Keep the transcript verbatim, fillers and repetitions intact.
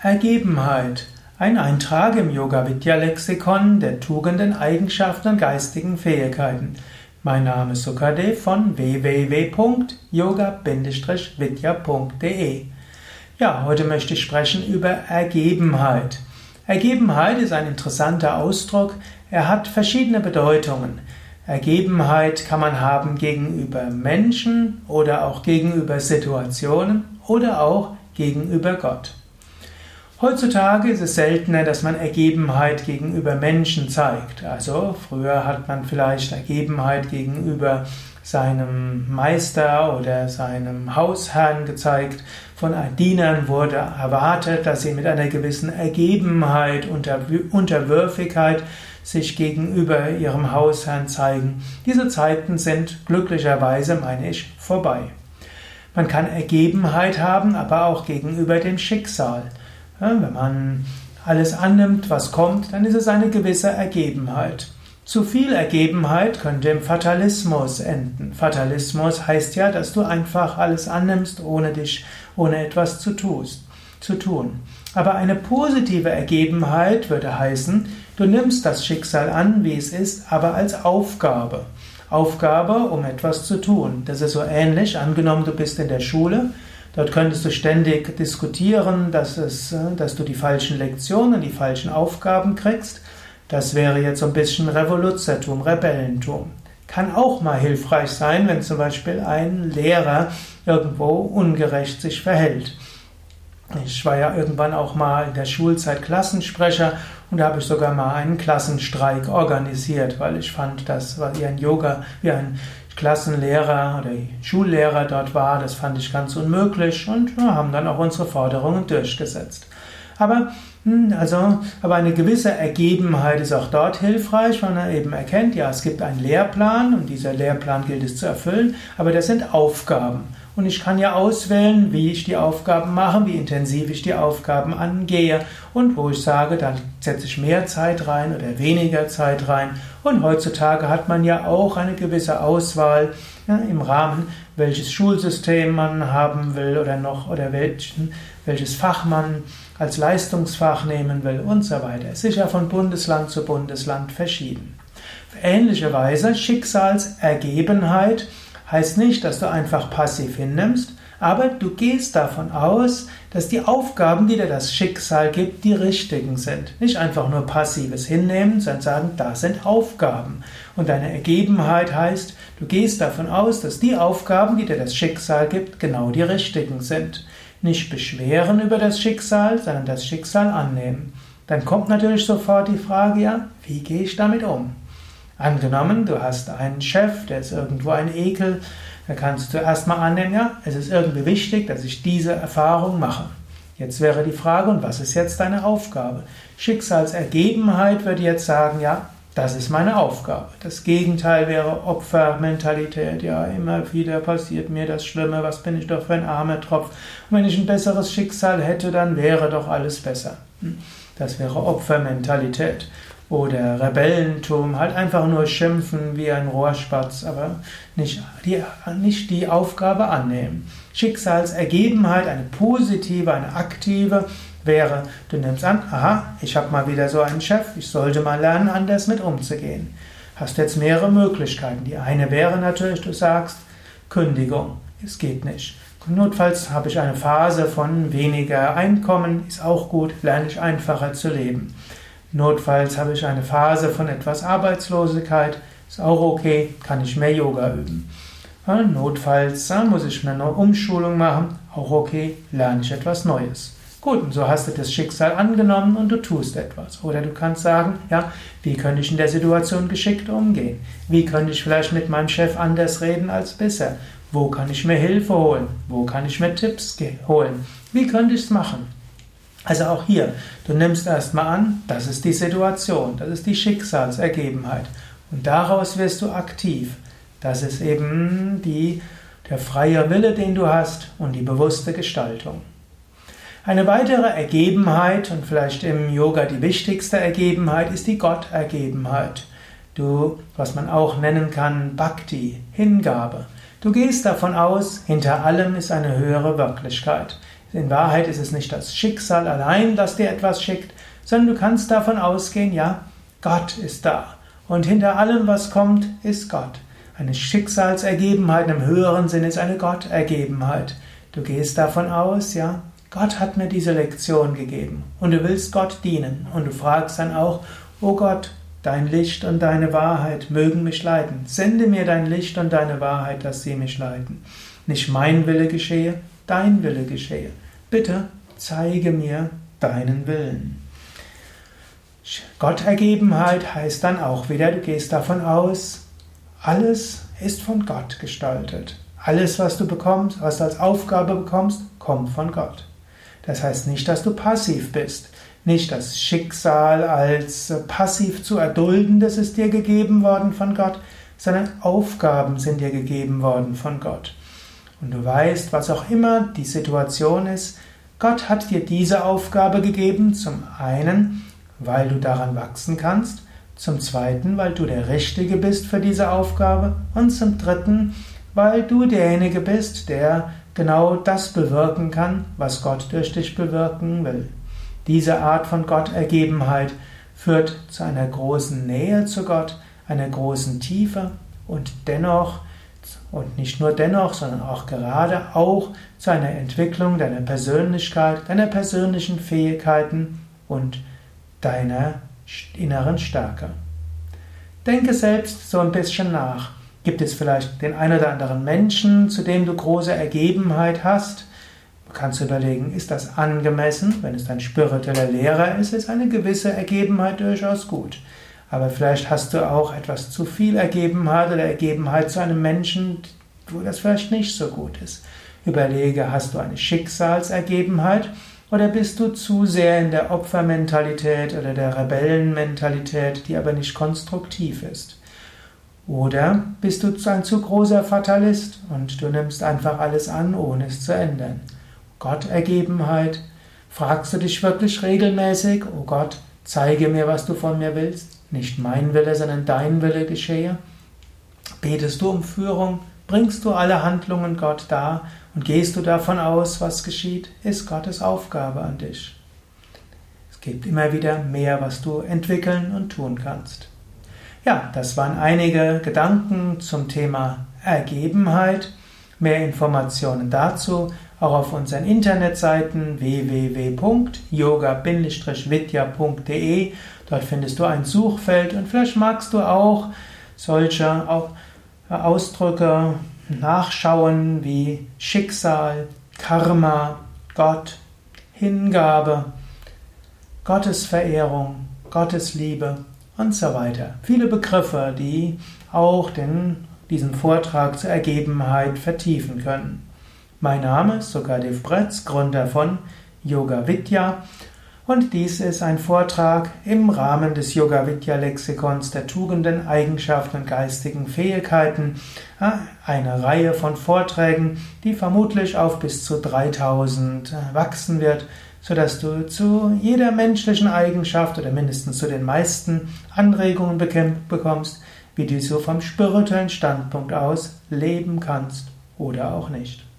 Ergebenheit. Ein Eintrag im Yoga-Vidya-Lexikon der Tugenden, Eigenschaften und geistigen Fähigkeiten. Mein Name ist Sukadev von w w w punkt yoga vidya punkt de. Ja, heute möchte ich sprechen über Ergebenheit. Ergebenheit ist ein interessanter Ausdruck. Er hat verschiedene Bedeutungen. Ergebenheit kann man haben gegenüber Menschen oder auch gegenüber Situationen oder auch gegenüber Gott. Heutzutage ist es seltener, dass man Ergebenheit gegenüber Menschen zeigt. Also früher hat man vielleicht Ergebenheit gegenüber seinem Meister oder seinem Hausherrn gezeigt. Von Dienern wurde erwartet, dass sie mit einer gewissen Ergebenheit, Unterwürfigkeit sich gegenüber ihrem Hausherrn zeigen. Diese Zeiten sind glücklicherweise, meine ich, vorbei. Man kann Ergebenheit haben, aber auch gegenüber dem Schicksal. Ja, wenn man alles annimmt, was kommt, dann ist es eine gewisse Ergebenheit. Zu viel Ergebenheit könnte im Fatalismus enden. Fatalismus heißt ja, dass du einfach alles annimmst, ohne dich, ohne etwas zu, tust, zu tun. Aber eine positive Ergebenheit würde heißen, du nimmst das Schicksal an, wie es ist, aber als Aufgabe. Aufgabe, um etwas zu tun. Das ist so ähnlich, angenommen, du bist in der Schule. Dort könntest du ständig diskutieren, dass, es, dass du die falschen Lektionen, die falschen Aufgaben kriegst. Das wäre jetzt so ein bisschen Revoluzertum, Rebellentum. Kann auch mal hilfreich sein, wenn zum Beispiel ein Lehrer irgendwo ungerecht sich verhält. Ich war ja irgendwann auch mal in der Schulzeit Klassensprecher und da habe ich sogar mal einen Klassenstreik organisiert, weil ich fand, das war wie ein Yoga, wie ein Klassenlehrer oder Schullehrer dort war, das fand ich ganz unmöglich und wir haben dann auch unsere Forderungen durchgesetzt. Aber, also, aber eine gewisse Ergebenheit ist auch dort hilfreich, weil man eben erkennt, ja, es gibt einen Lehrplan und dieser Lehrplan gilt es zu erfüllen, aber das sind Aufgaben. Und ich kann ja auswählen, wie ich die Aufgaben mache, wie intensiv ich die Aufgaben angehe und wo ich sage, dann setze ich mehr Zeit rein oder weniger Zeit rein. Und heutzutage hat man ja auch eine gewisse Auswahl, ja, im Rahmen, welches Schulsystem man haben will oder noch oder welchen, welches Fach man als Leistungsfach nehmen will und so weiter. Es ist ja von Bundesland zu Bundesland verschieden. Auf ähnliche Weise Schicksalsergebenheit heißt nicht, dass du einfach passiv hinnimmst, aber du gehst davon aus, dass die Aufgaben, die dir das Schicksal gibt, die richtigen sind. Nicht einfach nur passives Hinnehmen, sondern sagen, das sind Aufgaben. Und deine Ergebenheit heißt, du gehst davon aus, dass die Aufgaben, die dir das Schicksal gibt, genau die richtigen sind. Nicht beschweren über das Schicksal, sondern das Schicksal annehmen. Dann kommt natürlich sofort die Frage, ja, wie gehe ich damit um? Angenommen, du hast einen Chef, der ist irgendwo ein Ekel, da kannst du erstmal annehmen, ja, es ist irgendwie wichtig, dass ich diese Erfahrung mache. Jetzt wäre die Frage, und was ist jetzt deine Aufgabe? Schicksalsergebenheit würde jetzt sagen, ja, das ist meine Aufgabe. Das Gegenteil wäre Opfermentalität, ja, immer wieder passiert mir das Schlimme, was bin ich doch für ein armer Tropf. Und wenn ich ein besseres Schicksal hätte, dann wäre doch alles besser. Das wäre Opfermentalität. Oder Rebellentum, halt einfach nur schimpfen wie ein Rohrspatz, aber nicht die, nicht die Aufgabe annehmen. Schicksalsergebenheit, eine positive, eine aktive, wäre, du nimmst an, aha, ich habe mal wieder so einen Chef, ich sollte mal lernen, anders mit umzugehen. Hast jetzt mehrere Möglichkeiten. Die eine wäre natürlich, du sagst, Kündigung, es geht nicht. Notfalls habe ich eine Phase von weniger Einkommen, ist auch gut, lerne ich einfacher zu leben. Notfalls habe ich eine Phase von etwas Arbeitslosigkeit, ist auch okay, kann ich mehr Yoga üben. Notfalls muss ich eine Umschulung machen, auch okay, lerne ich etwas Neues. Gut, und so hast du das Schicksal angenommen und du tust etwas. Oder du kannst sagen, ja, wie könnte ich in der Situation geschickt umgehen? Wie könnte ich vielleicht mit meinem Chef anders reden als bisher? Wo kann ich mir Hilfe holen? Wo kann ich mir Tipps holen? Wie könnte ich es machen? Also auch hier, du nimmst erstmal an, das ist die Situation, das ist die Schicksalsergebenheit. Und daraus wirst du aktiv. Das ist eben die, der freie Wille, den du hast und die bewusste Gestaltung. Eine weitere Ergebenheit und vielleicht im Yoga die wichtigste Ergebenheit ist die Gottergebenheit. Du, was man auch nennen kann, Bhakti, Hingabe. Du gehst davon aus, hinter allem ist eine höhere Wirklichkeit. In Wahrheit ist es nicht das Schicksal allein, das dir etwas schickt, sondern du kannst davon ausgehen, ja, Gott ist da. Und hinter allem, was kommt, ist Gott. Eine Schicksalsergebenheit im höheren Sinn ist eine Gottergebenheit. Du gehst davon aus, ja, Gott hat mir diese Lektion gegeben und du willst Gott dienen. Und du fragst dann auch, oh Gott, dein Licht und deine Wahrheit mögen mich leiten. Sende mir dein Licht und deine Wahrheit, dass sie mich leiten. Nicht mein Wille geschehe, dein Wille geschehe. Bitte zeige mir deinen Willen. Gottergebenheit heißt dann auch wieder, du gehst davon aus, alles ist von Gott gestaltet. Alles, was du bekommst, was du als Aufgabe bekommst, kommt von Gott. Das heißt nicht, dass du passiv bist. Nicht das Schicksal als passiv zu erdulden, das ist dir gegeben worden von Gott, sondern Aufgaben sind dir gegeben worden von Gott. Und du weißt, was auch immer die Situation ist, Gott hat dir diese Aufgabe gegeben, zum einen, weil du daran wachsen kannst, zum zweiten, weil du der Richtige bist für diese Aufgabe und zum dritten, weil du derjenige bist, der genau das bewirken kann, was Gott durch dich bewirken will. Diese Art von Gottergebenheit führt zu einer großen Nähe zu Gott, einer großen Tiefe und dennoch, und nicht nur dennoch, sondern auch gerade auch zu einer Entwicklung deiner Persönlichkeit, deiner persönlichen Fähigkeiten und deiner inneren Stärke. Denke selbst so ein bisschen nach. Gibt es vielleicht den einen oder anderen Menschen, zu dem du große Ergebenheit hast? Du kannst überlegen, ist das angemessen? Wenn es dein spiritueller Lehrer ist, ist eine gewisse Ergebenheit durchaus gut. Aber vielleicht hast du auch etwas zu viel Ergebenheit oder Ergebenheit zu einem Menschen, wo das vielleicht nicht so gut ist. Überlege, hast du eine Schicksalsergebenheit oder bist du zu sehr in der Opfermentalität oder der Rebellenmentalität, die aber nicht konstruktiv ist? Oder bist du ein zu großer Fatalist und du nimmst einfach alles an, ohne es zu ändern? Gottergebenheit, fragst du dich wirklich regelmäßig, oh Gott, zeige mir, was du von mir willst? Nicht mein Wille, sondern dein Wille geschehe? Betest du um Führung? Bringst du alle Handlungen Gott dar und gehst du davon aus, was geschieht? Ist Gottes Aufgabe an dich. Es gibt immer wieder mehr, was du entwickeln und tun kannst. Ja, das waren einige Gedanken zum Thema Ergebenheit. Mehr Informationen dazu auch auf unseren Internetseiten w w w punkt yoga Bindestrich vidya punkt de. Dort findest du ein Suchfeld und vielleicht magst du auch solche Ausdrücke nachschauen wie Schicksal, Karma, Gott, Hingabe, Gottesverehrung, Gottesliebe und so weiter. Viele Begriffe, die auch den, diesen Vortrag zur Ergebenheit vertiefen können. Mein Name ist Sukadev Bretz, Gründer von Yoga Vidya, und dies ist ein Vortrag im Rahmen des Yoga Vidya Lexikons der Tugenden, Eigenschaften und geistigen Fähigkeiten, eine Reihe von Vorträgen, die vermutlich auf bis zu dreitausend wachsen wird, sodass du zu jeder menschlichen Eigenschaft oder mindestens zu den meisten Anregungen bekommst, wie du so vom spirituellen Standpunkt aus leben kannst oder auch nicht.